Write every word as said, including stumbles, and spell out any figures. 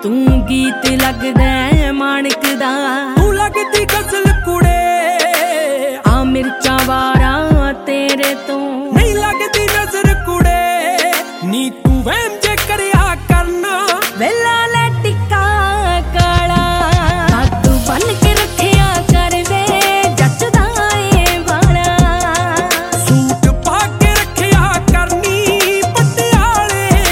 तू गीत लगदा माणक दा, तू लगदी गजल कुड़े आ मिर्चा वारा तेरे तो नहीं लगदी नजर कुड़े। नी तू वहम जे करया करना वेला ले टिक्का